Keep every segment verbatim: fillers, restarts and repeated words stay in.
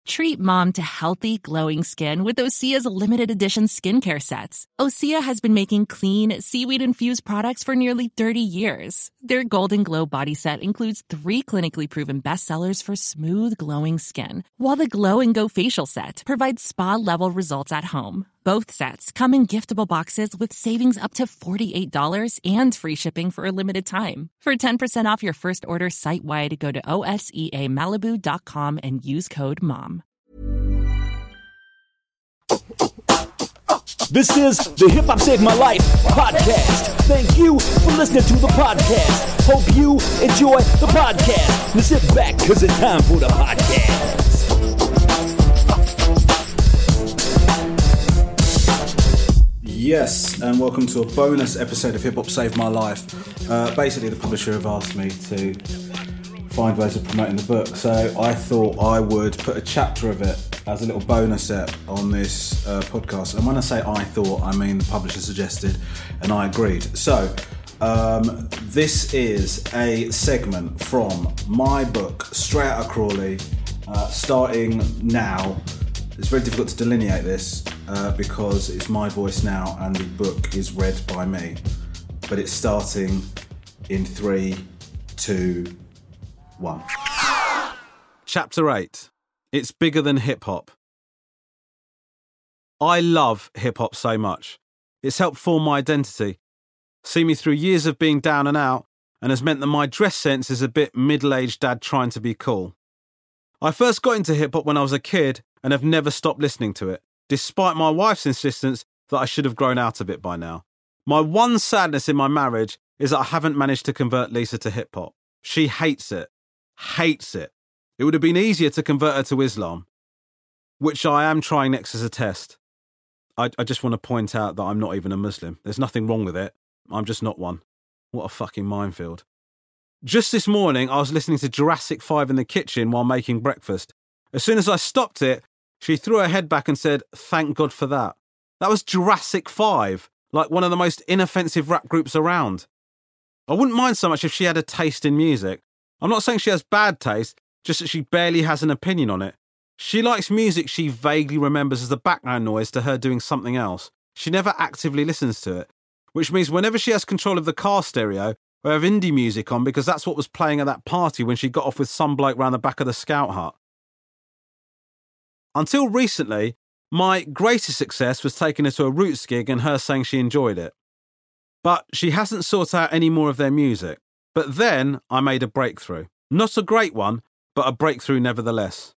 Treat mom to healthy, glowing skin with Osea's limited edition skincare sets. Osea has been making clean, seaweed-infused products for nearly thirty years. Their Golden Glow body set includes three clinically proven bestsellers for smooth, glowing skin, while the Glow and Go facial set provides spa-level results at home. Both sets come in giftable boxes with savings up to forty-eight dollars and free shipping for a limited time. For ten percent off your first order site-wide, go to O S E A Malibu dot com and use code MOM. This is the Hip Hop Saved My Life podcast. Thank you for listening to the podcast. Hope you enjoy the podcast. Now sit back, because it's time for the podcast. Yes, and welcome to a bonus episode of Hip Hop Saved My Life. Uh, basically, the publisher have asked me to find ways of promoting the book, so I thought I would put a chapter of it as a little bonus ep on this uh, podcast. And when I say I thought, I mean the publisher suggested, and I agreed. So, um, this is a segment from my book, Straight Outta Crawley, uh, starting now. It's very difficult to delineate this uh, because it's my voice now and the book is read by me. But it's starting in three, two, one. Chapter eight. It's bigger than hip-hop. I love hip-hop so much. It's helped form my identity, see me through years of being down and out, and has meant that my dress sense is a bit middle-aged dad trying to be cool. I first got into hip-hop when I was a kid and have never stopped listening to it, despite my wife's insistence that I should have grown out a bit by now. My one sadness in my marriage is that I haven't managed to convert Lisa to hip-hop. She hates it. Hates it. It would have been easier to convert her to Islam, which I am trying next as a test. I, I just want to point out that I'm not even a Muslim. There's nothing wrong with it. I'm just not one. What a fucking minefield. Just this morning, I was listening to Jurassic five in the kitchen while making breakfast. As soon as I stopped it, she threw her head back and said, "Thank God for that." That was Jurassic five, like one of the most inoffensive rap groups around. I wouldn't mind so much if she had a taste in music. I'm not saying she has bad taste, just that she barely has an opinion on it. She likes music she vaguely remembers as the background noise to her doing something else. She never actively listens to it, which means whenever she has control of the car stereo, or have indie music on because that's what was playing at that party when she got off with some bloke round the back of the scout hut. Until recently, my greatest success was taking her to a Roots gig and her saying she enjoyed it. But she hasn't sought out any more of their music. But then I made a breakthrough. Not a great one, but a breakthrough nevertheless.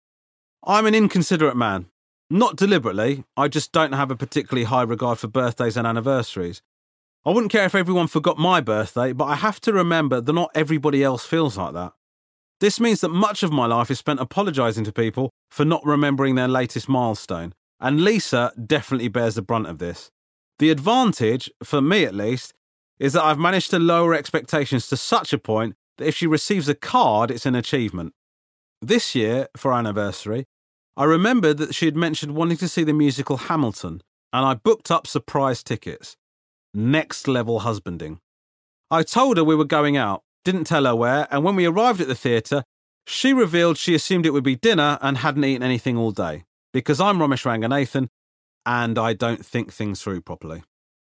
I'm an inconsiderate man. Not deliberately, I just don't have a particularly high regard for birthdays and anniversaries. I wouldn't care if everyone forgot my birthday, but I have to remember that not everybody else feels like that. This means that much of my life is spent apologising to people for not remembering their latest milestone, and Lisa definitely bears the brunt of this. The advantage, for me at least, is that I've managed to lower expectations to such a point that if she receives a card, it's an achievement. This year, for our anniversary, I remembered that she had mentioned wanting to see the musical Hamilton, and I booked up surprise tickets. Next level husbanding. I told her we were going out, didn't tell her where, and when we arrived at the theatre, she revealed she assumed it would be dinner and hadn't eaten anything all day, because I'm Ramesh Ranganathan, and I don't think things through properly.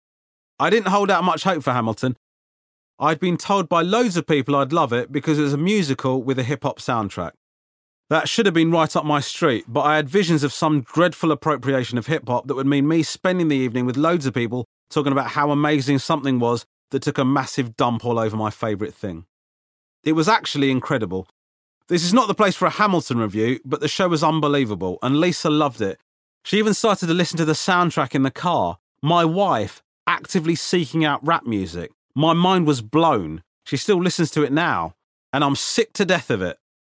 I didn't hold out much hope for Hamilton. I'd been told by loads of people I'd love it because it was a musical with a hip-hop soundtrack. That should have been right up my street, but I had visions of some dreadful appropriation of hip-hop that would mean me spending the evening with loads of people talking about how amazing something was that took a massive dump all over my favourite thing. It was actually incredible. This is not the place for a Hamilton review, but the show was unbelievable, and Lisa loved it. She even started to listen to the soundtrack in the car. My wife, actively seeking out rap music. My mind was blown. She still listens to it now, and I'm sick to death of it.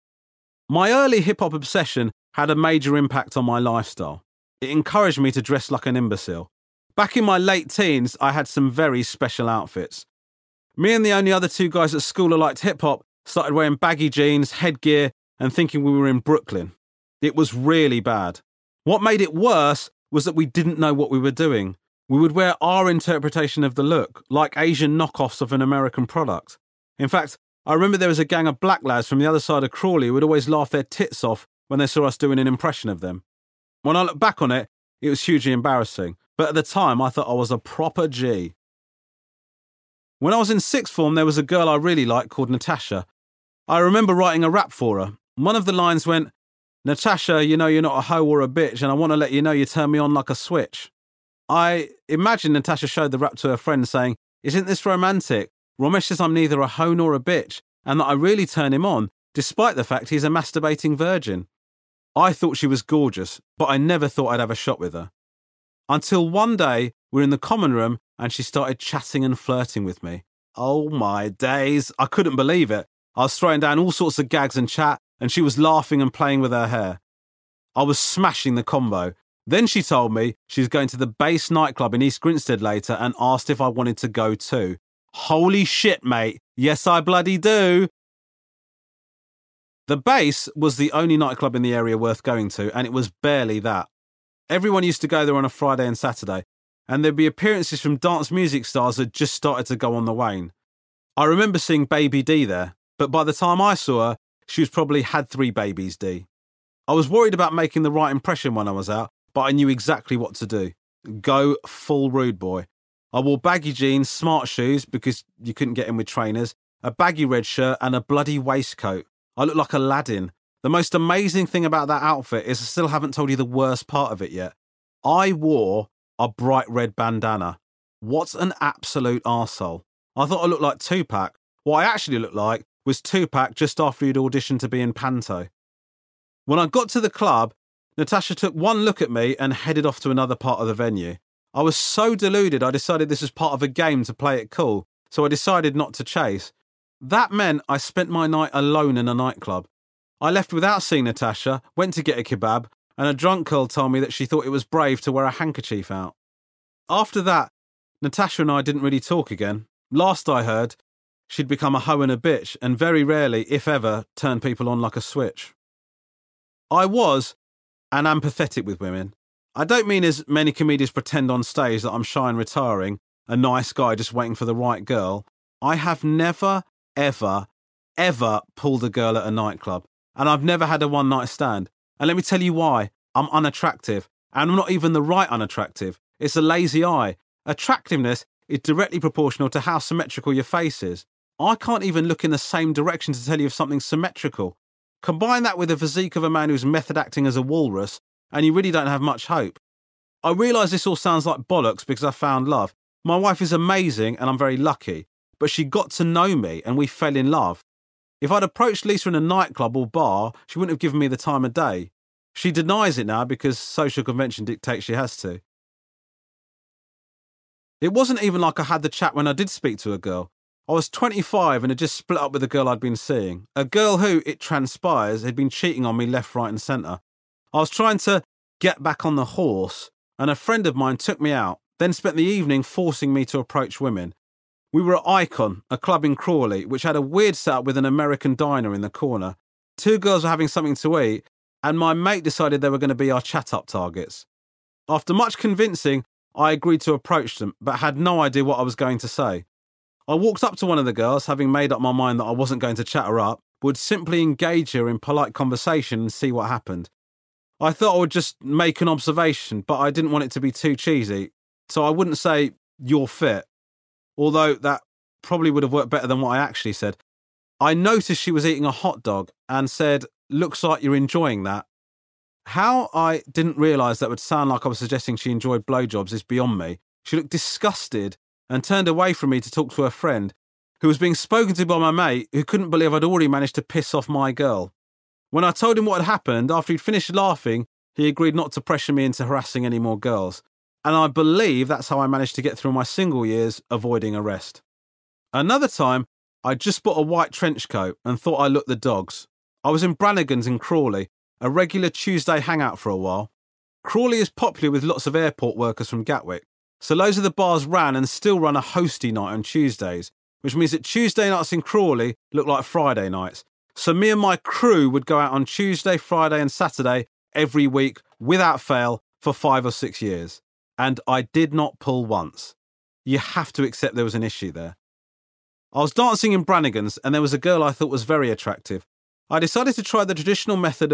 My early hip-hop obsession had a major impact on my lifestyle. It encouraged me to dress like an imbecile. Back in my late teens, I had some very special outfits. Me and the only other two guys at school who liked hip-hop started wearing baggy jeans, headgear, and thinking we were in Brooklyn. It was really bad. What made it worse was that we didn't know what we were doing. We would wear our interpretation of the look, like Asian knockoffs of an American product. In fact, I remember there was a gang of black lads from the other side of Crawley who would always laugh their tits off when they saw us doing an impression of them. When I look back on it, it was hugely embarrassing, but at the time I thought I was a proper G. When I was in sixth form, there was a girl I really liked called Natasha. I remember writing a rap for her. One of the lines went, "Natasha, you know you're not a hoe or a bitch, and I want to let you know you turn me on like a switch." I imagine Natasha showed the rap to her friend saying, "Isn't this romantic? Romesh says I'm neither a hoe nor a bitch, and that I really turn him on, despite the fact he's a masturbating virgin." I thought she was gorgeous, but I never thought I'd have a shot with her. Until one day, we were in the common room, and she started chatting and flirting with me. Oh my days, I couldn't believe it. I was throwing down all sorts of gags and chat, and she was laughing and playing with her hair. I was smashing the combo. Then she told me she was going to the Bass nightclub in East Grinstead later and asked if I wanted to go too. Holy shit, mate. Yes, I bloody do. The Bass was the only nightclub in the area worth going to, and it was barely that. Everyone used to go there on a Friday and Saturday, and there'd be appearances from dance music stars that just started to go on the wane. I remember seeing Baby D there, but by the time I saw her, she was probably had three babies D. I was worried about making the right impression when I was out, but I knew exactly what to do. Go full rude boy. I wore baggy jeans, smart shoes, because you couldn't get in with trainers, a baggy red shirt and a bloody waistcoat. I looked like Aladdin. The most amazing thing about that outfit is I still haven't told you the worst part of it yet. I wore a bright red bandana. What an absolute arsehole. I thought I looked like Tupac. What I actually looked like was Tupac just after he'd auditioned to be in Panto. When I got to the club, Natasha took one look at me and headed off to another part of the venue. I was so deluded I decided this was part of a game to play it cool, so I decided not to chase. That meant I spent my night alone in a nightclub. I left without seeing Natasha, went to get a kebab, and a drunk girl told me that she thought it was brave to wear a handkerchief out. After that, Natasha and I didn't really talk again. Last I heard, she'd become a hoe and a bitch, and very rarely, if ever, turned people on like a switch. I was, and am pathetic with women. I don't mean as many comedians pretend on stage that I'm shy and retiring, a nice guy just waiting for the right girl. I have never, ever, ever pulled a girl at a nightclub, and I've never had a one-night stand. And let me tell you why. I'm unattractive, and I'm not even the right unattractive. It's a lazy eye. Attractiveness is directly proportional to how symmetrical your face is. I can't even look in the same direction to tell you if something's symmetrical. Combine that with the physique of a man who's method acting as a walrus, and you really don't have much hope. I realise this all sounds like bollocks because I found love. My wife is amazing and I'm very lucky, but she got to know me and we fell in love. If I'd approached Lisa in a nightclub or bar, she wouldn't have given me the time of day. She denies it now because social convention dictates she has to. It wasn't even like I had the chat when I did speak to a girl. I was twenty-five and had just split up with a girl I'd been seeing. A girl who, it transpires, had been cheating on me left, right and centre. I was trying to get back on the horse, and a friend of mine took me out, then spent the evening forcing me to approach women. We were at Icon, a club in Crawley, which had a weird setup with an American diner in the corner. Two girls were having something to eat, and my mate decided they were going to be our chat-up targets. After much convincing, I agreed to approach them, but had no idea what I was going to say. I walked up to one of the girls, having made up my mind that I wasn't going to chat her up, would simply engage her in polite conversation and see what happened. I thought I would just make an observation, but I didn't want it to be too cheesy, so I wouldn't say, "You're fit," although that probably would have worked better than what I actually said. I noticed she was eating a hot dog and said, "Looks like you're enjoying that." How I didn't realise that would sound like I was suggesting she enjoyed blowjobs is beyond me. She looked disgusted and turned away from me to talk to her friend, who was being spoken to by my mate, who couldn't believe I'd already managed to piss off my girl. When I told him what had happened, after he'd finished laughing, he agreed not to pressure me into harassing any more girls. And I believe that's how I managed to get through my single years, avoiding arrest. Another time, I just bought a white trench coat and thought I looked the dogs. I was in Brannigan's in Crawley, a regular Tuesday hangout for a while. Crawley is popular with lots of airport workers from Gatwick, so loads of the bars ran and still run a hosty night on Tuesdays, which means that Tuesday nights in Crawley look like Friday nights. So me and my crew would go out on Tuesday, Friday and Saturday every week without fail for five or six years. And I did not pull once. You have to accept there was an issue there. I was dancing in Brannigan's and there was a girl I thought was very attractive. I decided to try the traditional method of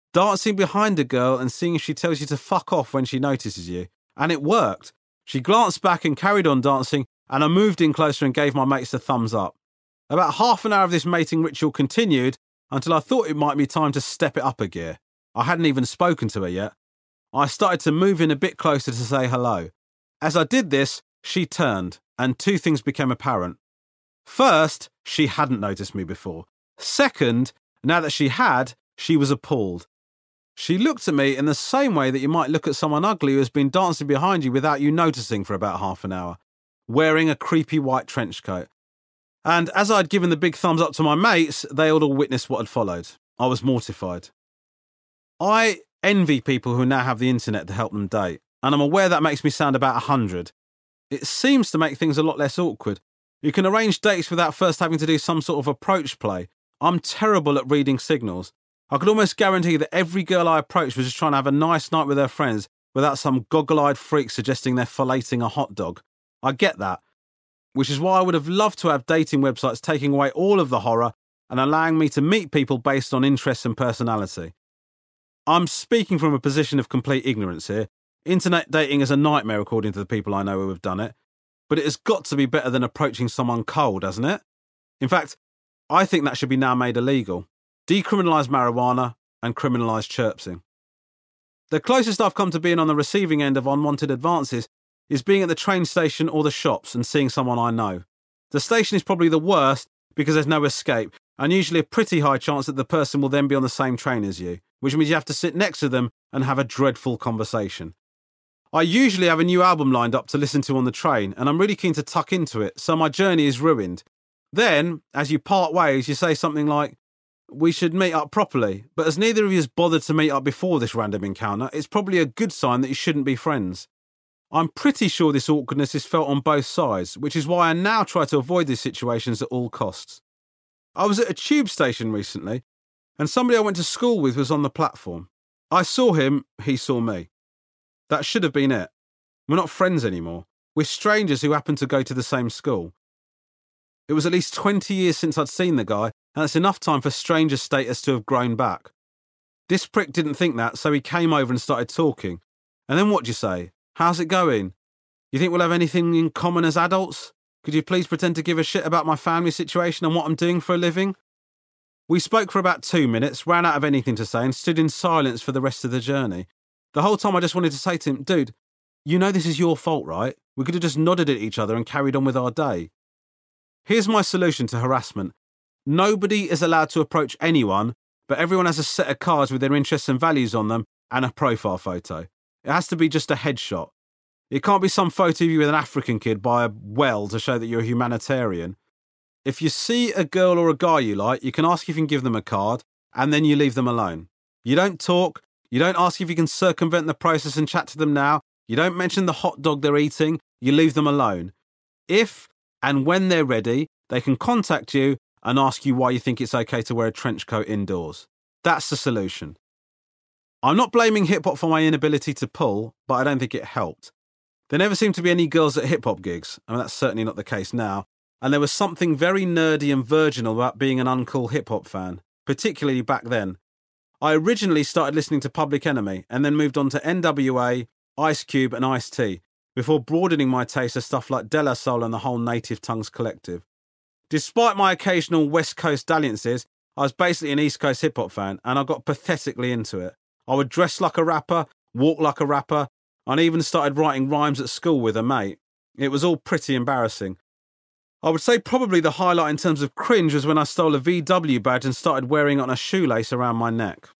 dancing behind a girl and seeing if she tells you to fuck off when she notices you. And it worked. She glanced back and carried on dancing, and I moved in closer and gave my mates a thumbs up. About half an hour of this mating ritual continued until I thought it might be time to step it up a gear. I hadn't even spoken to her yet. I started to move in a bit closer to say hello. As I did this, she turned, and two things became apparent. First, she hadn't noticed me before. Second, now that she had, she was appalled. She looked at me in the same way that you might look at someone ugly who has been dancing behind you without you noticing for about half an hour, wearing a creepy white trench coat. And as I'd given the big thumbs up to my mates, they all witnessed what had followed. I was mortified. I envy people who now have the internet to help them date, and I'm aware that makes me sound about a hundred. It seems to make things a lot less awkward. You can arrange dates without first having to do some sort of approach play. I'm terrible at reading signals. I could almost guarantee that every girl I approached was just trying to have a nice night with her friends without some goggle-eyed freak suggesting they're filleting a hot dog. I get that, which is why I would have loved to have dating websites taking away all of the horror and allowing me to meet people based on interests and personality. I'm speaking from a position of complete ignorance here. Internet dating is a nightmare according to the people I know who have done it, but it has got to be better than approaching someone cold, hasn't it? In fact, I think that should be now made illegal. Decriminalise marijuana and criminalise chirpsing. The closest I've come to being on the receiving end of unwanted advances is being at the train station or the shops and seeing someone I know. The station is probably the worst because there's no escape, and usually a pretty high chance that the person will then be on the same train as you, which means you have to sit next to them and have a dreadful conversation. I usually have a new album lined up to listen to on the train, and I'm really keen to tuck into it, so my journey is ruined. Then, as you part ways, you say something like, "We should meet up properly," but as neither of you has bothered to meet up before this random encounter, it's probably a good sign that you shouldn't be friends. I'm pretty sure this awkwardness is felt on both sides, which is why I now try to avoid these situations at all costs. I was at a tube station recently, and somebody I went to school with was on the platform. I saw him, he saw me. That should have been it. We're not friends anymore. We're strangers who happen to go to the same school. It was at least twenty years since I'd seen the guy, and that's enough time for stranger status to have grown back. This prick didn't think that, so he came over and started talking. And then what'd you say? How's it going? You think we'll have anything in common as adults? Could you please pretend to give a shit about my family situation and what I'm doing for a living? We spoke for about two minutes, ran out of anything to say, and stood in silence for the rest of the journey. The whole time I just wanted to say to him, dude, you know this is your fault, right? We could have just nodded at each other and carried on with our day. Here's my solution to harassment. Nobody is allowed to approach anyone, but everyone has a set of cards with their interests and values on them and a profile photo. It has to be just a headshot. It can't be some photo of you with an African kid by a well to show that you're a humanitarian. If you see a girl or a guy you like, you can ask if you can give them a card, and then you leave them alone. You don't talk. You don't ask if you can circumvent the process and chat to them now. You don't mention the hot dog they're eating. You leave them alone. If and when they're ready, they can contact you and ask you why you think it's okay to wear a trench coat indoors. That's the solution. I'm not blaming hip-hop for my inability to pull, but I don't think it helped. There never seemed to be any girls at hip-hop gigs. I mean, that's certainly not the case now. And there was something very nerdy and virginal about being an uncool hip-hop fan, particularly back then. I originally started listening to Public Enemy and then moved on to N W A, Ice Cube and Ice-T, before broadening my taste to stuff like De La Soul and the whole Native Tongues collective. Despite my occasional West Coast dalliances, I was basically an East Coast hip-hop fan, and I got pathetically into it. I would dress like a rapper, walk like a rapper, and even started writing rhymes at school with a mate. It was all pretty embarrassing. I would say probably the highlight in terms of cringe was when I stole a V W badge and started wearing it on a shoelace around my neck.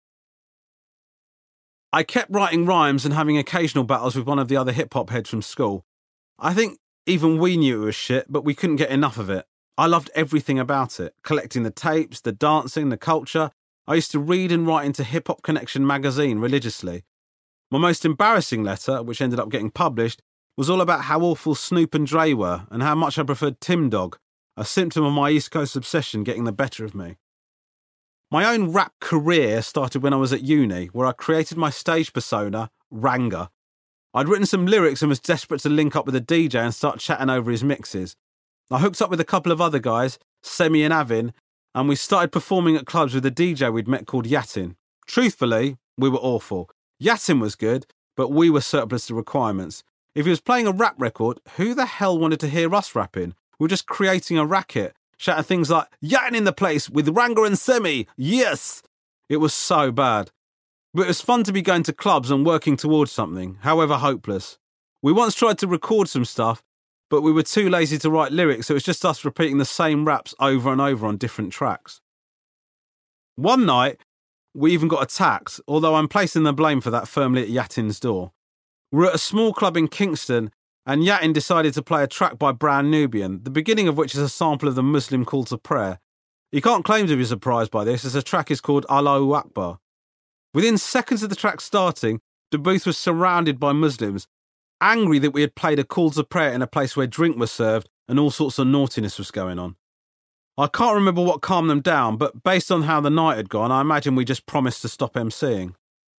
I kept writing rhymes and having occasional battles with one of the other hip-hop heads from school. I think even we knew it was shit, but we couldn't get enough of it. I loved everything about it, collecting the tapes, the dancing, the culture. I used to read and write into Hip Hop Connection magazine religiously. My most embarrassing letter, which ended up getting published, was all about how awful Snoop and Dre were and how much I preferred Tim Dog, a symptom of my East Coast obsession getting the better of me. My own rap career started when I was at uni, where I created my stage persona, Ranga. I'd written some lyrics and was desperate to link up with a D J and start chatting over his mixes. I hooked up with a couple of other guys, Semi and Avin, and we started performing at clubs with a D J we'd met called Yatin. Truthfully, we were awful. Yatin was good, but we were surplus to requirements. If he was playing a rap record, who the hell wanted to hear us rapping? We were just creating a racket, shouting things like, Yatin in the place with Ranga and Semi, yes! It was so bad. But it was fun to be going to clubs and working towards something, however hopeless. We once tried to record some stuff, but we were too lazy to write lyrics, so it was just us repeating the same raps over and over on different tracks. One night, we even got attacked, although I'm placing the blame for that firmly at Yatin's door. We were at a small club in Kingston, and Yatin decided to play a track by Brand Nubian, the beginning of which is a sample of the Muslim call to prayer. You can't claim to be surprised by this, as the track is called Allahu Akbar. Within seconds of the track starting, the booth was surrounded by Muslims, angry that we had played a call to prayer in a place where drink was served and all sorts of naughtiness was going on. I can't remember what calmed them down, but based on how the night had gone, I imagine we just promised to stop emceeing.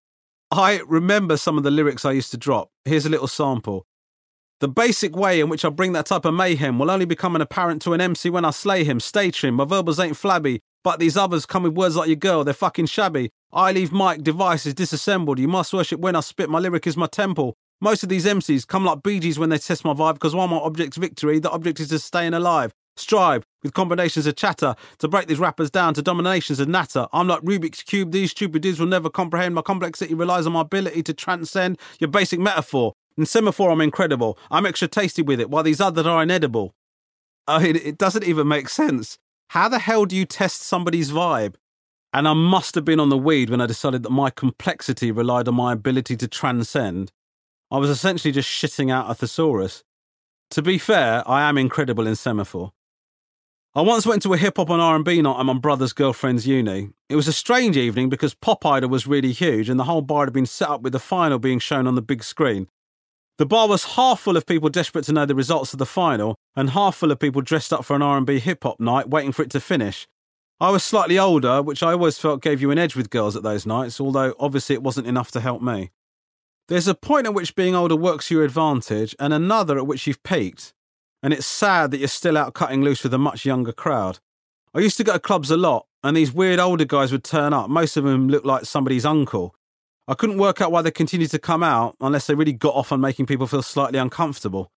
I remember some of the lyrics I used to drop. Here's a little sample. The basic way in which I bring that type of mayhem will only become an apparent to an M C when I slay him. Stay trim, my verbals ain't flabby, but these others come with words like your girl, they're fucking shabby. I leave mic devices disassembled, you must worship when I spit, my lyric is my temple. Most of these M Cs come like Bee Gees when they test my vibe, because while my object's victory, the object is just staying alive. Strive, with combinations of chatter, to break these rappers down to dominations of natter. I'm like Rubik's Cube, these stupid dudes will never comprehend. My complexity relies on my ability to transcend your basic metaphor. In semaphore, I'm incredible. I'm extra tasty with it, while these others are inedible. I mean, it doesn't even make sense. How the hell do you test somebody's vibe? And I must have been on the weed when I decided that my complexity relied on my ability to transcend. I was essentially just shitting out a thesaurus. To be fair, I am incredible in semaphore. I once went to a hip-hop and R and B night at my brother's girlfriend's uni. It was a strange evening because Pop Idol was really huge and the whole bar had been set up with the final being shown on the big screen. The bar was half full of people desperate to know the results of the final and half full of people dressed up for an R and B hip-hop night waiting for it to finish. I was slightly older, which I always felt gave you an edge with girls at those nights, although obviously it wasn't enough to help me. There's a point at which being older works to your advantage and another at which you've peaked. And it's sad that you're still out cutting loose with a much younger crowd. I used to go to clubs a lot, and these weird older guys would turn up. Most of them looked like somebody's uncle. I couldn't work out why they continued to come out unless they really got off on making people feel slightly uncomfortable.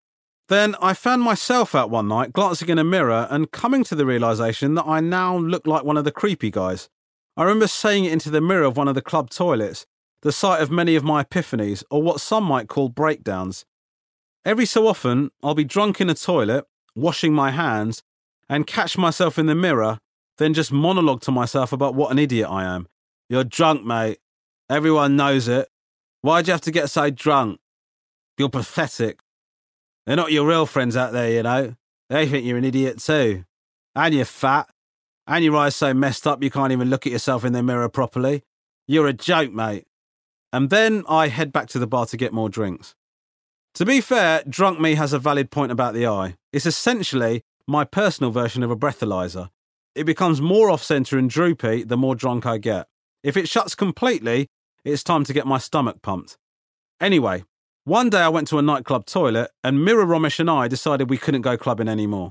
Then I found myself out one night, glancing in a mirror and coming to the realisation that I now looked like one of the creepy guys. I remember saying it into the mirror of one of the club toilets, the site of many of my epiphanies, or what some might call breakdowns. Every so often, I'll be drunk in a toilet, washing my hands, and catch myself in the mirror, then just monologue to myself about what an idiot I am. You're drunk, mate. Everyone knows it. Why'd you have to get so drunk? You're pathetic. They're not your real friends out there, you know. They think you're an idiot too. And you're fat. And your eyes so messed up you can't even look at yourself in the mirror properly. You're a joke, mate. And then I head back to the bar to get more drinks. To be fair, drunk me has a valid point about the eye. It's essentially my personal version of a breathalyzer. It becomes more off-centre and droopy the more drunk I get. If it shuts completely, it's time to get my stomach pumped. Anyway, one day I went to a nightclub toilet and Mira Romesh and I decided we couldn't go clubbing anymore.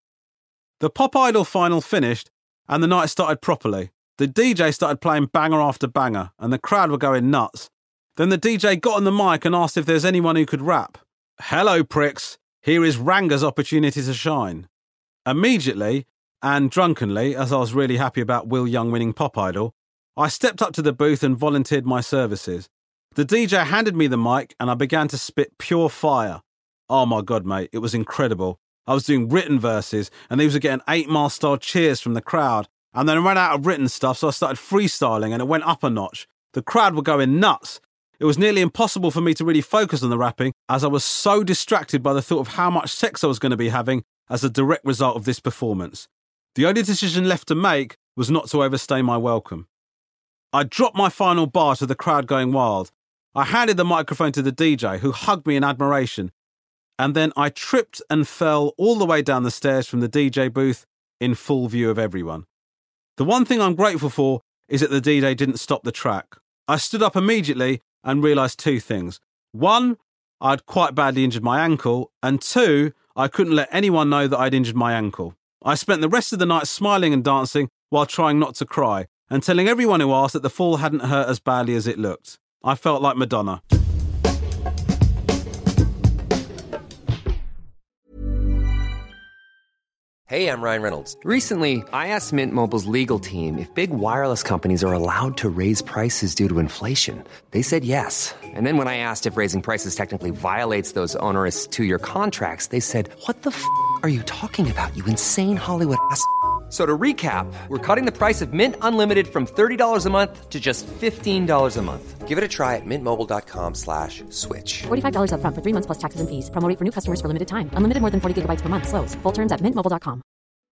The Pop Idol final finished and the night started properly. The D J started playing banger after banger and the crowd were going nuts. Then the D J got on the mic and asked if there's anyone who could rap. Hello, pricks. Here is Ranga's opportunity to shine. Immediately, and drunkenly, as I was really happy about Will Young winning Pop Idol, I stepped up to the booth and volunteered my services. The D J handed me the mic and I began to spit pure fire. Oh my God, mate, it was incredible. I was doing written verses and these were getting eight mile style cheers from the crowd. And then I ran out of written stuff, so I started freestyling and it went up a notch. The crowd were going nuts. It was nearly impossible for me to really focus on the rapping as I was so distracted by the thought of how much sex I was going to be having as a direct result of this performance. The only decision left to make was not to overstay my welcome. I dropped my final bar to the crowd going wild. I handed the microphone to the D J, who hugged me in admiration, and then I tripped and fell all the way down the stairs from the D J booth in full view of everyone. The one thing I'm grateful for is that the D J didn't stop the track. I stood up immediately and realised two things. One, I'd quite badly injured my ankle, and two, I couldn't let anyone know that I'd injured my ankle. I spent the rest of the night smiling and dancing while trying not to cry. and telling everyone who asked that the fall hadn't hurt as badly as it looked. I felt like Madonna. Hey, I'm Ryan Reynolds. Recently, I asked Mint Mobile's legal team if big wireless companies are allowed to raise prices due to inflation. They said yes. And then when I asked if raising prices technically violates those onerous two-year contracts, they said, "What the f*** are you talking about, you insane Hollywood ass f- So to recap, we're cutting the price of Mint Unlimited from thirty dollars a month to just fifteen dollars a month. Give it a try at mintmobile.com slash switch. forty-five dollars up front for three months plus taxes and fees. Promo rate for new customers for limited time. Unlimited more than forty gigabytes per month. Slows full terms at mint mobile dot com.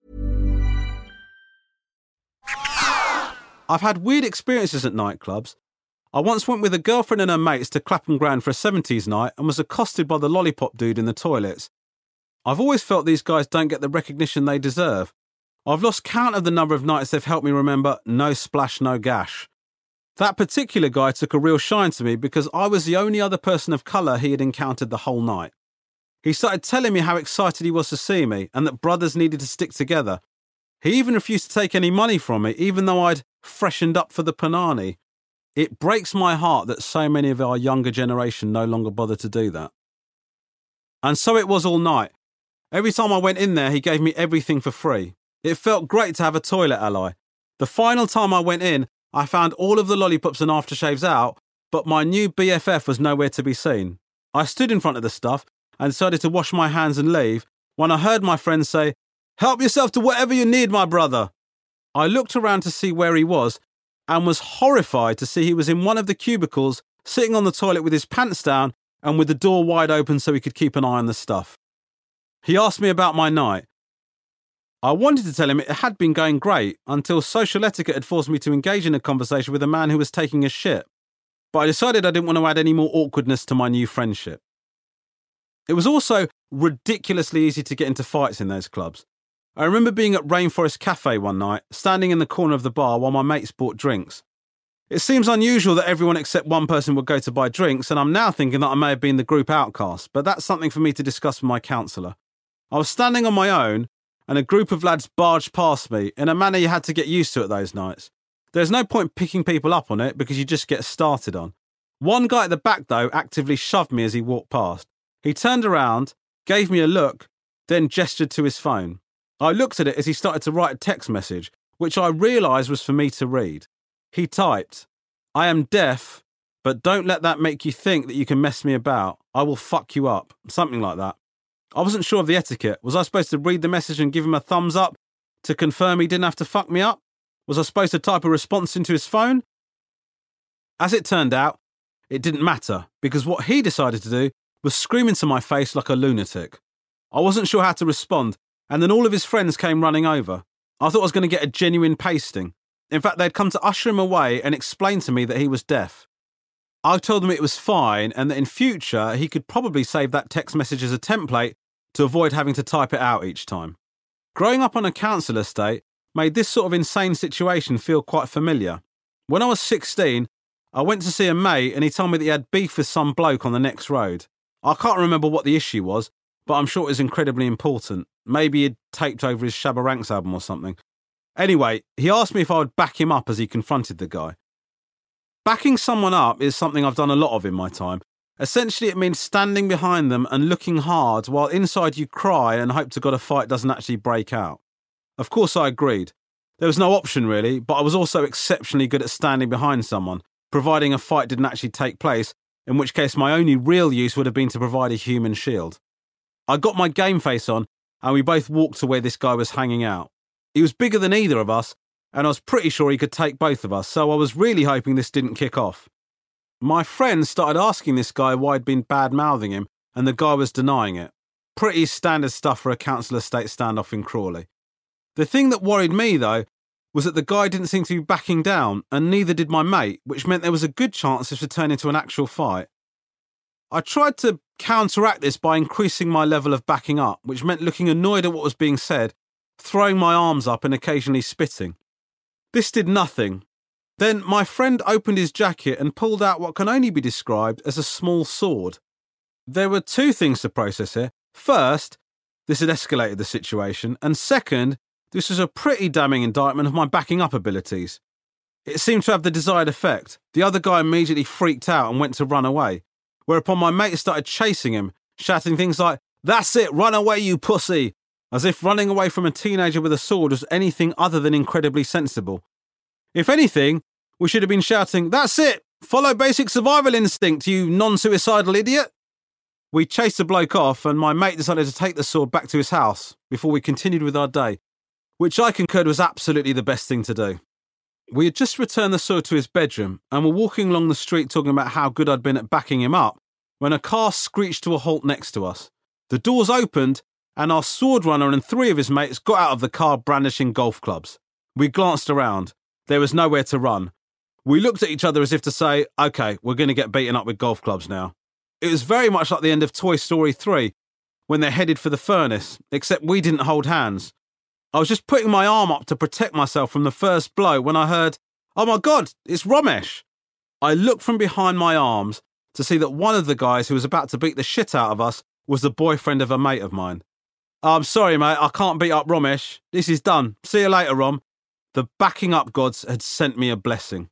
I've had weird experiences at nightclubs. I once went with a girlfriend and her mates to Clapham Grand for a seventies night and was accosted by the lollipop dude in the toilets. I've always felt these guys don't get the recognition they deserve. I've lost count of the number of nights they've helped me remember no splash, no gash. That particular guy took a real shine to me because I was the only other person of colour he had encountered the whole night. He started telling me how excited he was to see me and that brothers needed to stick together. He even refused to take any money from me, even though I'd freshened up for the panani. It breaks my heart that so many of our younger generation no longer bother to do that. And so it was all night. Every time I went in there, he gave me everything for free. It felt great to have a toilet ally. The final time I went in, I found all of the lollipops and aftershaves out, but my new B F F was nowhere to be seen. I stood in front of the stuff and decided to wash my hands and leave when I heard my friend say, "Help yourself to whatever you need, my brother." I looked around to see where he was and was horrified to see he was in one of the cubicles, sitting on the toilet with his pants down and with the door wide open so he could keep an eye on the stuff. He asked me about my night. I wanted to tell him it had been going great until social etiquette had forced me to engage in a conversation with a man who was taking a shit. But I decided I didn't want to add any more awkwardness to my new friendship. It was also ridiculously easy to get into fights in those clubs. I remember being at Rainforest Cafe one night, standing in the corner of the bar while my mates bought drinks. It seems unusual that everyone except one person would go to buy drinks, and I'm now thinking that I may have been the group outcast, but that's something for me to discuss with my counsellor. I was standing on my own, and a group of lads barged past me in a manner you had to get used to at those nights. There's no point picking people up on it because you just get started on. One guy at the back, though, actively shoved me as he walked past. He turned around, gave me a look, then gestured to his phone. I looked at it as he started to write a text message, which I realised was for me to read. He typed, "I am deaf, but don't let that make you think that you can mess me about. I will fuck you up." Something like that. I wasn't sure of the etiquette. Was I supposed to read the message and give him a thumbs up to confirm he didn't have to fuck me up? Was I supposed to type a response into his phone? As it turned out, it didn't matter, because what he decided to do was scream into my face like a lunatic. I wasn't sure how to respond, and then all of his friends came running over. I thought I was going to get a genuine pasting. In fact, they'd come to usher him away and explain to me that he was deaf. I told them it was fine and that in future he could probably save that text message as a template to avoid having to type it out each time. Growing up on a council estate made this sort of insane situation feel quite familiar. When I was sixteen, I went to see a mate and he told me that he had beef with some bloke on the next road. I can't remember what the issue was, but I'm sure it was incredibly important. Maybe he'd taped over his Shabba Ranks album or something. Anyway, he asked me if I would back him up as he confronted the guy. Backing someone up is something I've done a lot of in my time. Essentially, it means standing behind them and looking hard while inside you cry and hope to God a fight doesn't actually break out. Of course, I agreed. There was no option really, but I was also exceptionally good at standing behind someone, providing a fight didn't actually take place, in which case my only real use would have been to provide a human shield. I got my game face on, and we both walked to where this guy was hanging out. He was bigger than either of us, and I was pretty sure he could take both of us, so I was really hoping this didn't kick off. My friends started asking this guy why I'd been bad-mouthing him, and the guy was denying it. Pretty standard stuff for a council estate standoff in Crawley. The thing that worried me, though, was that the guy didn't seem to be backing down, and neither did my mate, which meant there was a good chance this would turn into an actual fight. I tried to counteract this by increasing my level of backing up, which meant looking annoyed at what was being said, throwing my arms up and occasionally spitting. This did nothing. Then my friend opened his jacket and pulled out what can only be described as a small sword. There were two things to process here. First, this had escalated the situation, and second, this was a pretty damning indictment of my backing up abilities. It seemed to have the desired effect. The other guy immediately freaked out and went to run away, whereupon my mate started chasing him, shouting things like, "That's it, run away, you pussy," as if running away from a teenager with a sword was anything other than incredibly sensible. If anything, we should have been shouting, "That's it, follow basic survival instinct, you non-suicidal idiot." We chased the bloke off, and my mate decided to take the sword back to his house before we continued with our day, which I concurred was absolutely the best thing to do. We had just returned the sword to his bedroom and were walking along the street talking about how good I'd been at backing him up when a car screeched to a halt next to us. The doors opened and our sword runner and three of his mates got out of the car brandishing golf clubs. We glanced around. There was nowhere to run. We looked at each other as if to say, okay, we're going to get beaten up with golf clubs now. It was very much like the end of Toy Story three when they're headed for the furnace, except we didn't hold hands. I was just putting my arm up to protect myself from the first blow when I heard, "Oh my God, it's Romesh." I looked from behind my arms to see that one of the guys who was about to beat the shit out of us was the boyfriend of a mate of mine. "Oh, I'm sorry, mate, I can't beat up Romesh. This is done. See you later, Rom." The backing up gods had sent me a blessing.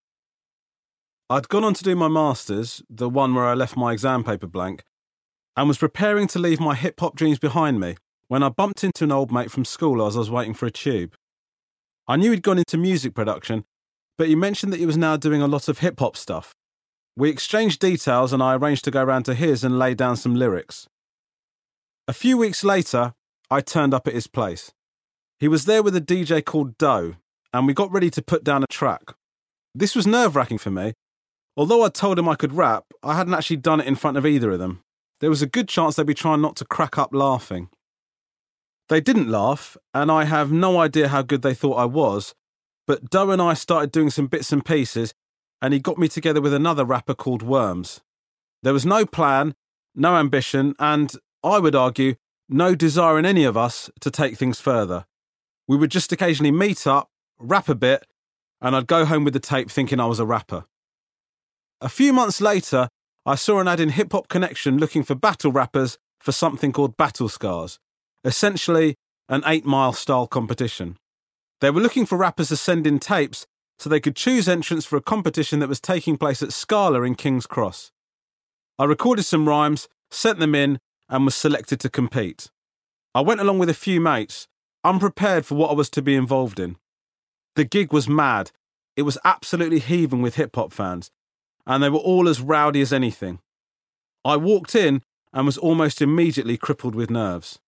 I'd gone on to do my Masters, the one where I left my exam paper blank, and was preparing to leave my hip-hop dreams behind me when I bumped into an old mate from school as I was waiting for a tube. I knew he'd gone into music production, but he mentioned that he was now doing a lot of hip-hop stuff. We exchanged details and I arranged to go round to his and lay down some lyrics. A few weeks later, I turned up at his place. He was there with a D J called Doe, and we got ready to put down a track. This was nerve-wracking for me. Although I'd told him I could rap, I hadn't actually done it in front of either of them. There was a good chance they'd be trying not to crack up laughing. They didn't laugh, and I have no idea how good they thought I was, but Doe and I started doing some bits and pieces, and he got me together with another rapper called Worms. There was no plan, no ambition, and, I would argue, no desire in any of us to take things further. We would just occasionally meet up, rap a bit, and I'd go home with the tape thinking I was a rapper. A few months later, I saw an ad in Hip Hop Connection looking for battle rappers for something called Battle Scars. Essentially, an eight-mile style competition. They were looking for rappers to send in tapes so they could choose entrants for a competition that was taking place at Scala in King's Cross. I recorded some rhymes, sent them in, and was selected to compete. I went along with a few mates, unprepared for what I was to be involved in. The gig was mad. It was absolutely heaving with hip-hop fans, and they were all as rowdy as anything. I walked in and was almost immediately crippled with nerves.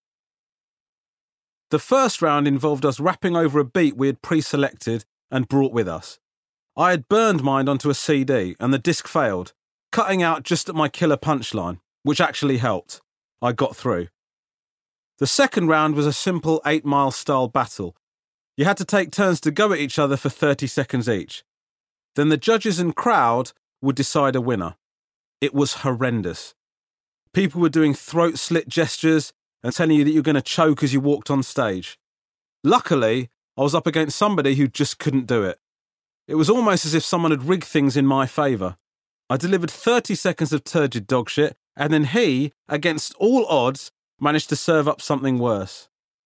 The first round involved us rapping over a beat we had pre-selected and brought with us. I had burned mine onto a C D and the disc failed, cutting out just at my killer punchline, which actually helped. I got through. The second round was a simple eight-mile style battle. You had to take turns to go at each other for thirty seconds each. Then the judges and crowd would decide a winner. It was horrendous. People were doing throat-slit gestures and telling you that you're going to choke as you walked on stage. Luckily, I was up against somebody who just couldn't do it. It was almost as if someone had rigged things in my favour. I delivered thirty seconds of turgid dogshit, and then he, against all odds, managed to serve up something worse.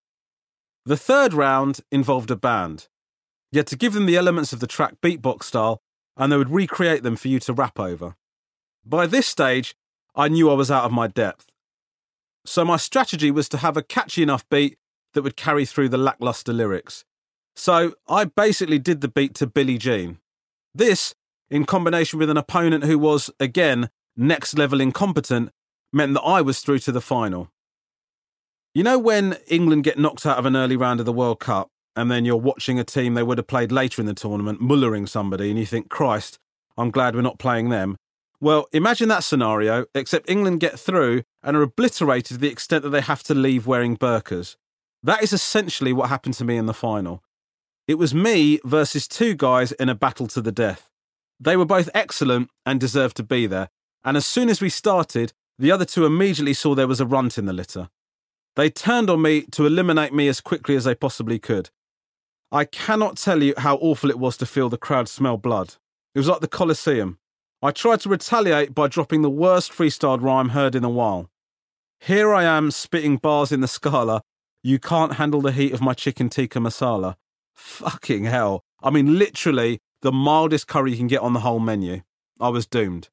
The third round involved a band. You had to give them the elements of the track beatbox style, and they would recreate them for you to rap over. By this stage, I knew I was out of my depth. So my strategy was to have a catchy enough beat that would carry through the lackluster lyrics. So I basically did the beat to Billie Jean. This, in combination with an opponent who was, again, next level incompetent, meant that I was through to the final. You know when England get knocked out of an early round of the World Cup, and then you're watching a team they would have played later in the tournament, mullering somebody, and you think, Christ, I'm glad we're not playing them. Well, imagine that scenario, except England get through and are obliterated to the extent that they have to leave wearing burqas. That is essentially what happened to me in the final. It was me versus two guys in a battle to the death. They were both excellent and deserved to be there, and as soon as we started, the other two immediately saw there was a runt in the litter. They turned on me to eliminate me as quickly as they possibly could. I cannot tell you how awful it was to feel the crowd smell blood. It was like the Colosseum. I tried to retaliate by dropping the worst freestyle rhyme heard in a while. Here I am spitting bars in the Scala. You can't handle the heat of my chicken tikka masala. Fucking hell. I mean, literally, the mildest curry you can get on the whole menu. I was doomed.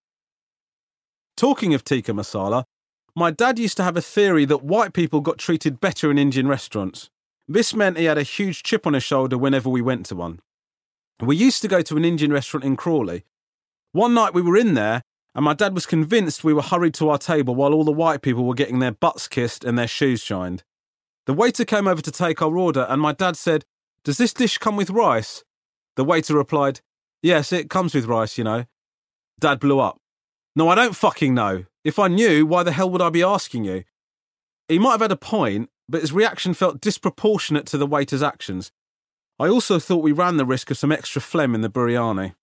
Talking of tikka masala, my dad used to have a theory that white people got treated better in Indian restaurants. This meant he had a huge chip on his shoulder whenever we went to one. We used to go to an Indian restaurant in Crawley. One night we were in there, and my dad was convinced we were hurried to our table while all the white people were getting their butts kissed and their shoes shined. The waiter came over to take our order, and my dad said, "Does this dish come with rice?" The waiter replied, "Yes, it comes with rice, you know." Dad blew up. "No, I don't fucking know. If I knew, why the hell would I be asking you?" He might have had a point, but his reaction felt disproportionate to the waiter's actions. I also thought we ran the risk of some extra phlegm in the biryani.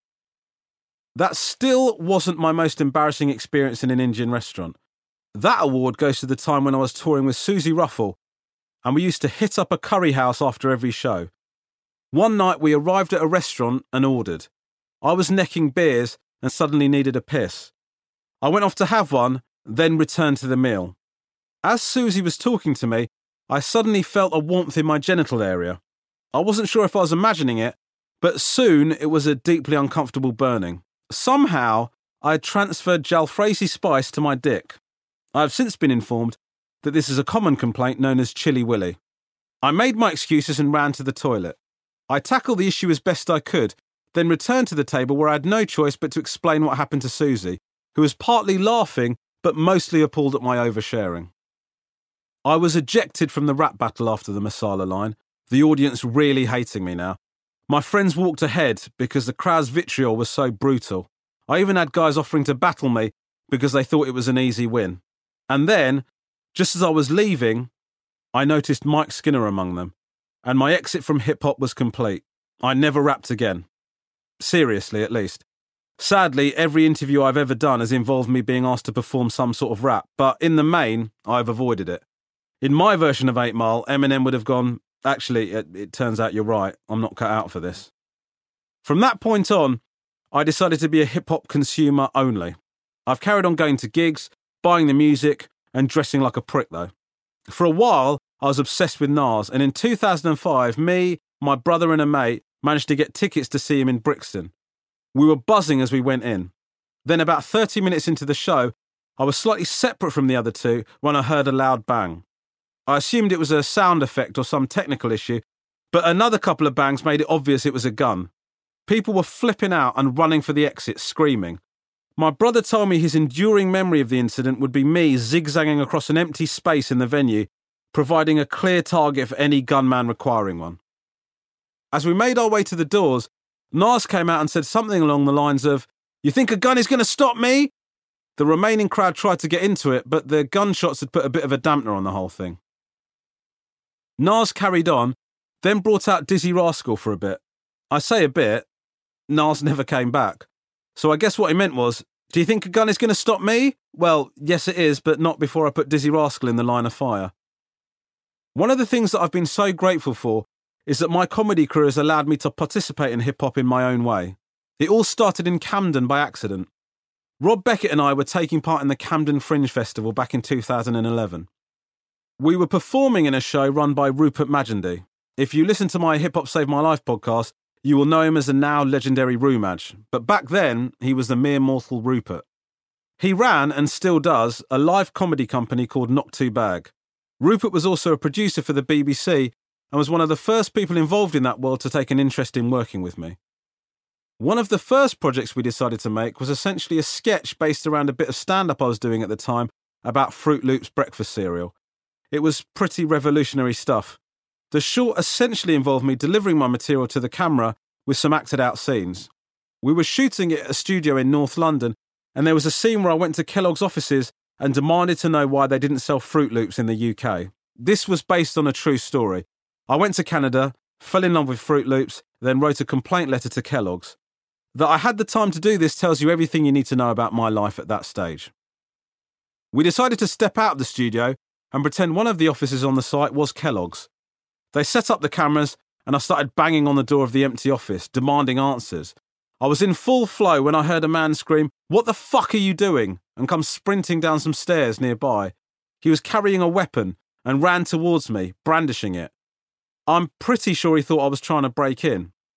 That still wasn't my most embarrassing experience in an Indian restaurant. That award goes to the time when I was touring with Susie Ruffle, and we used to hit up a curry house after every show. One night we arrived at a restaurant and ordered. I was necking beers and suddenly needed a piss. I went off to have one, then returned to the meal. As Susie was talking to me, I suddenly felt a warmth in my genital area. I wasn't sure if I was imagining it, but soon it was a deeply uncomfortable burning. Somehow, I had transferred jalfrezi spice to my dick. I have since been informed that this is a common complaint known as Chilly Willy. I made my excuses and ran to the toilet. I tackled the issue as best I could, then returned to the table where I had no choice but to explain what happened to Susie, who was partly laughing but mostly appalled at my oversharing. I was ejected from the rap battle after the masala line, the audience really hating me now. My friends walked ahead because the crowd's vitriol was so brutal. I even had guys offering to battle me because they thought it was an easy win. And then, just as I was leaving, I noticed Mike Skinner among them, and my exit from hip-hop was complete. I never rapped again. Seriously, at least. Sadly, every interview I've ever done has involved me being asked to perform some sort of rap, but in the main, I've avoided it. In my version of eight mile, Eminem would have gone, "Actually, it, it turns out you're right, I'm not cut out for this." From that point on, I decided to be a hip-hop consumer only. I've carried on going to gigs, buying the music, and dressing like a prick though. For a while, I was obsessed with Nas, and in two thousand five, me, my brother and a mate managed to get tickets to see him in Brixton. We were buzzing as we went in. Then about thirty minutes into the show, I was slightly separate from the other two when I heard a loud bang. I assumed it was a sound effect or some technical issue, but another couple of bangs made it obvious it was a gun. People were flipping out and running for the exit, screaming. My brother told me his enduring memory of the incident would be me zigzagging across an empty space in the venue, providing a clear target for any gunman requiring one. As we made our way to the doors, Nas came out and said something along the lines of, "You think a gun is going to stop me?" The remaining crowd tried to get into it, but the gunshots had put a bit of a dampener on the whole thing. Nas carried on, then brought out Dizzy Rascal for a bit. I say a bit, Nas never came back. So I guess what he meant was, "Do you think a gun is going to stop me?" Well, yes it is, but not before I put Dizzy Rascal in the line of fire. One of the things that I've been so grateful for is that my comedy career has allowed me to participate in hip-hop in my own way. It all started in Camden by accident. Rob Beckett and I were taking part in the Camden Fringe Festival back in two thousand eleven. We were performing in a show run by Rupert Magendie. If you listen to my Hip Hop Saved My Life podcast, you will know him as the now legendary Rumaj, but back then, he was the mere mortal Rupert. He ran, and still does, a live comedy company called Not Too Bag. Rupert was also a producer for the B B C and was one of the first people involved in that world to take an interest in working with me. One of the first projects we decided to make was essentially a sketch based around a bit of stand-up I was doing at the time about Fruit Loops breakfast cereal. It was pretty revolutionary stuff. The short essentially involved me delivering my material to the camera with some acted out scenes. We were shooting it at a studio in North London, and there was a scene where I went to Kellogg's offices and demanded to know why they didn't sell Fruit Loops in the U K. This was based on a true story. I went to Canada, fell in love with Fruit Loops, then wrote a complaint letter to Kellogg's. That I had the time to do this tells you everything you need to know about my life at that stage. We decided to step out of the studio and pretend one of the offices on the site was Kellogg's. They set up the cameras, and I started banging on the door of the empty office, demanding answers. I was in full flow when I heard a man scream, "What the fuck are you doing?" and come sprinting down some stairs nearby. He was carrying a weapon and ran towards me, brandishing it. I'm pretty sure he thought I was trying to break in.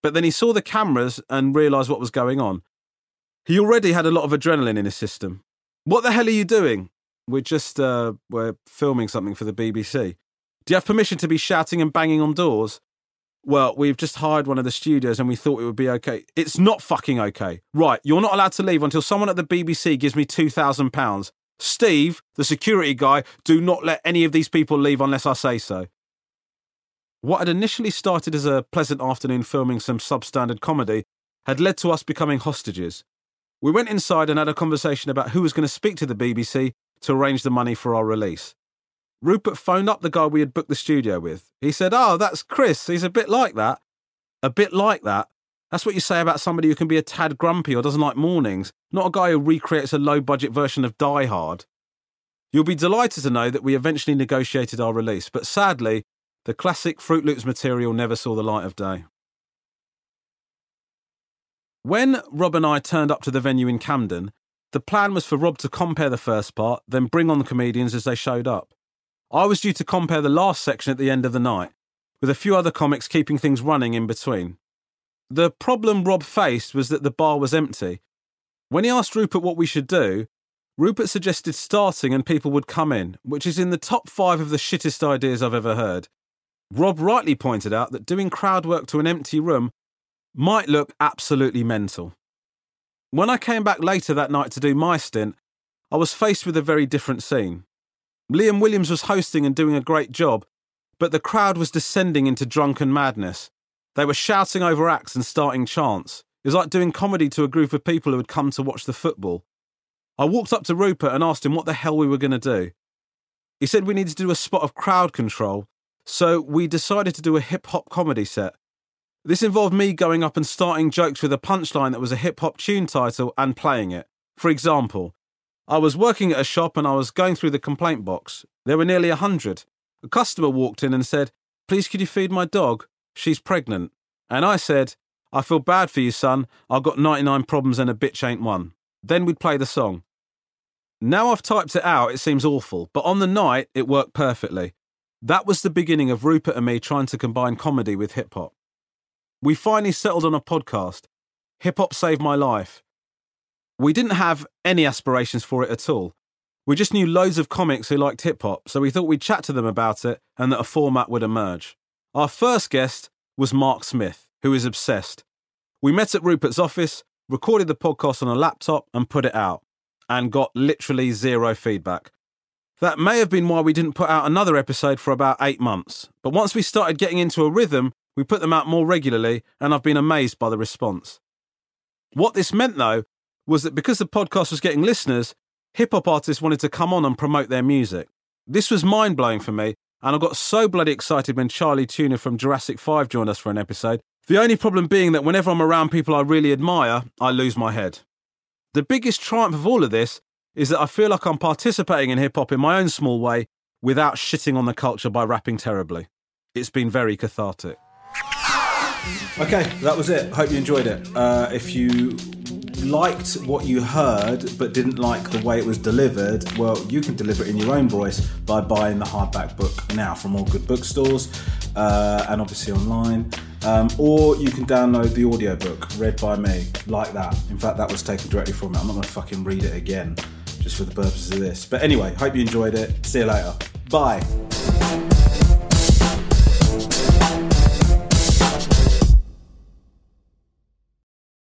But then he saw the cameras and realised what was going on. He already had a lot of adrenaline in his system. What the hell are you doing? We're just, uh, we're filming something for the B B C. Do you have permission to be shouting and banging on doors? Well, we've just hired one of the studios and we thought it would be okay. It's not fucking okay. Right, you're not allowed to leave until someone at the B B C gives me two thousand pounds. Steve, the security guy, do not let any of these people leave unless I say so. What had initially started as a pleasant afternoon filming some substandard comedy had led to us becoming hostages. We went inside and had a conversation about who was going to speak to the B B C to arrange the money for our release. Rupert phoned up the guy we had booked the studio with. He said, oh, that's Chris. He's a bit like that. A bit like that? That's what you say about somebody who can be a tad grumpy or doesn't like mornings, not a guy who recreates a low-budget version of Die Hard. You'll be delighted to know that we eventually negotiated our release, but sadly, the classic Fruit Loops material never saw the light of day. When Rob and I turned up to the venue in Camden, the plan was for Rob to compare the first part, then bring on the comedians as they showed up. I was due to compare the last section at the end of the night, with a few other comics keeping things running in between. The problem Rob faced was that the bar was empty. When he asked Rupert what we should do, Rupert suggested starting and people would come in, which is in the top five of the shittest ideas I've ever heard. Rob rightly pointed out that doing crowd work to an empty room might look absolutely mental. When I came back later that night to do my stint, I was faced with a very different scene. Liam Williams was hosting and doing a great job, but the crowd was descending into drunken madness. They were shouting over acts and starting chants. It was like doing comedy to a group of people who had come to watch the football. I walked up to Rupert and asked him what the hell we were going to do. He said we needed to do a spot of crowd control, so we decided to do a hip-hop comedy set. This involved me going up and starting jokes with a punchline that was a hip-hop tune title and playing it. For example, I was working at a shop and I was going through the complaint box. There were nearly a hundred. A customer walked in and said, please could you feed my dog? She's pregnant. And I said, I feel bad for you, son. I've got ninety-nine problems and a bitch ain't one. Then we'd play the song. Now I've typed it out, it seems awful, but on the night, it worked perfectly. That was the beginning of Rupert and me trying to combine comedy with hip-hop. We finally settled on a podcast. Hip-hop saved my life. We didn't have any aspirations for it at all. We just knew loads of comics who liked hip-hop, so we thought we'd chat to them about it and that a format would emerge. Our first guest was Mark Smith, who is obsessed. We met at Rupert's office, recorded the podcast on a laptop and put it out, and got literally zero feedback. That may have been why we didn't put out another episode for about eight months, but once we started getting into a rhythm, we put them out more regularly, and I've been amazed by the response. What this meant, though, was that because the podcast was getting listeners, hip-hop artists wanted to come on and promote their music. This was mind-blowing for me, and I got so bloody excited when Charlie Tuna from Jurassic five joined us for an episode, the only problem being that whenever I'm around people I really admire, I lose my head. The biggest triumph of all of this is that I feel like I'm participating in hip-hop in my own small way without shitting on the culture by rapping terribly. It's been very cathartic. Okay, that was it. Hope you enjoyed it. Uh, if you liked what you heard but didn't like the way it was delivered, well, you can deliver it in your own voice by buying the hardback book now from all good bookstores uh, and obviously online. Um, or you can download the audiobook read by me, like that. In fact, that was taken directly from it. I'm not going to fucking read it again just for the purposes of this. But anyway, hope you enjoyed it. See you later. Bye.